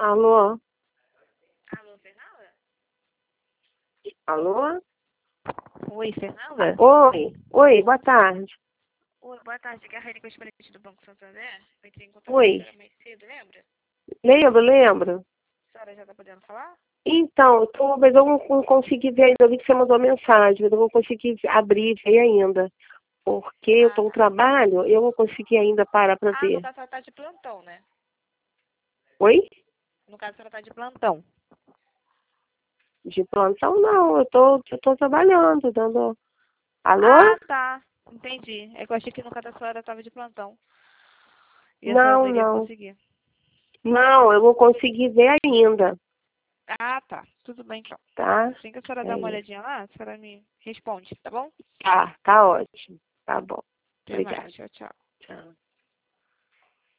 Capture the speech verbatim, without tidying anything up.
Alô? Alô, Fernanda? Alô? Oi, Fernanda? Oi, oi, boa tarde. Oi, boa tarde. Aqui é a Raíssa Esparete do Banco Santander. Eu entrei em contato com a Oi, senhora mais cedo, lembra? lembro, lembro. A senhora já está podendo falar? Então, eu tô, mas eu não, não consegui ver ainda, eu vi que você mandou mensagem, mas eu não consegui abrir ver ainda. Porque eu Ah, estou no tá. trabalho, eu não consegui ainda parar para Ah, no ver. caso a senhora está de plantão, né? Oi? No caso a senhora está de plantão. De plantão não, eu tô, eu tô trabalhando, dando. Alô? Ah, tá. Entendi. É que eu achei que no caso a senhora estava de plantão. E a senhora não Não, iria não. conseguir. Não, eu não consegui ver ainda, Ah, tá. Tudo bem, então. tá? Assim que a senhora dá É uma isso. olhadinha lá, a senhora me responde, tá bom? Tá, tá ótimo. Tá bom. Até mais. Obrigada. Tchau, tchau. Tchau.